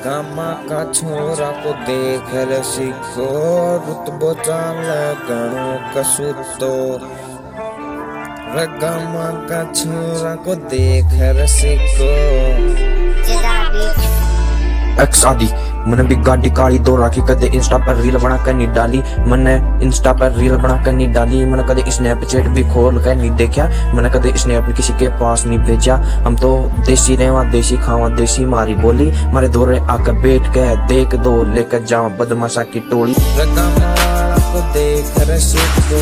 Gamma का छोरा को देख रसिको रुतबो चाल गणो कसुतो। गामा का छोरा को देख रसिको एक्स आदि मैंने भी गाड़ी काली दो राखी कदे इंस्टा पर रील बना कर नहीं डाली। मैंने इंस्टा पर रील बना कर नहीं डाली। मैंने कदे स्नैपचैट भी खोल कर नहीं देखा। मैंने कदे स्नैप किसी के पास नहीं भेजा। हम तो देसी रहवा देसी खावा देसी मारी बोली। मारे दोरे आकर बैठ के देख दो लेकर जाओ बदमाशा की टोली। को देख रसिको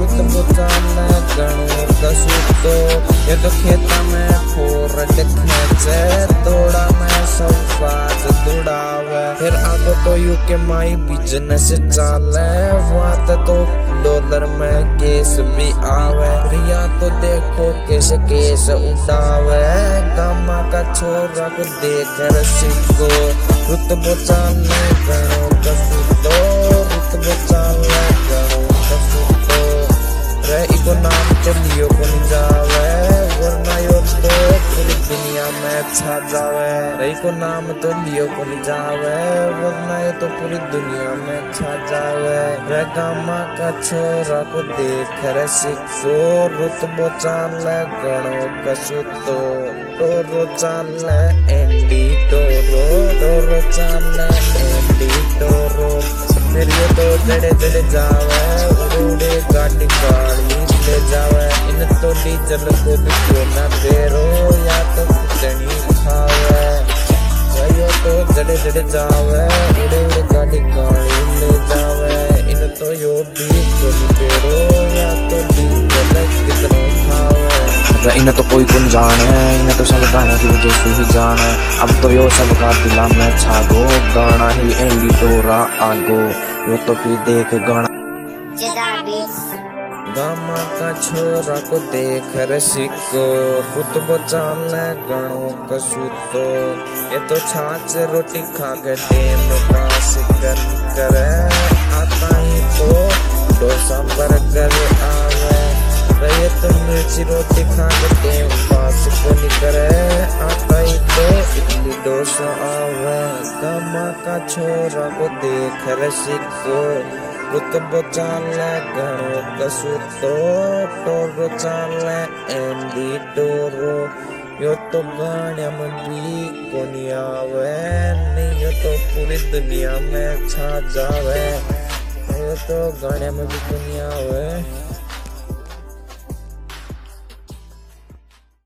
ये तो खेता में फोर खेचे दौड़ा में सौबात दौड़ावे। फिर आगो तो यू के माई बिजनेस चाले वहाँ तो डॉलर में केस भी आवे। रिया तो देखो कैसे केस उठावे। गामा का छोरा को देख रसिको रुतबो चाले गणो कसुतो रुतबो चाले गणो कसुतो। रे इको नाम तो लियो को नहीं जावे वरना यो तो पूरी दुनिया में छा जावे। रे इको नाम तो लियो को नहीं जावे वरना ये तो पूरी दुनिया में छा जावे। रे गामा का छोरा को देख रसिको रुतबो चाले गणो कसुतो। टोरो चाले एंडी टोरो चाले एंडी टोरो। फिर ये तो जड़े जड़े जावे उड़े गाड़ी गाड़ी ले जावे। इन तो डीजल को भी क्यों ना तेरो या तो कितनी खावे। यो तो जड़े जड़े जावे उड़े उड़े गाड़ी गाड़ी ले जावे। इन तो यो भी क्यों ना तेरो या तो डीजल कितनो खावे। इन्हें तो कोई कुन जाने इन्हें तो सब गाना की वजह से ही जाने। अब तो यो सब का दिला में छागो गाना ही एंडी टोरा आगो। यो तो फिर देख गाना गामा का छोरा को देख रसिको रुतबो चाले गणो कसुतो। ये तो छाछ रोटी खा के टेम पास करे आता ही तो डोसा बर्गर आवे। ये तो मिर्ची रोटी खा के टेम पास को नहीं करे आता ही तो इडली डोसा आवे। गामा का छोरा को देख रसिको रुतबो चाले गणो कसुतो टोरो चाले एंडी टोरो। यो तो गाने में भी कोनी आवे नहीं यो तो पूरी दुनिया में छा जावे। यो तो गाने में भी कोनी आवे।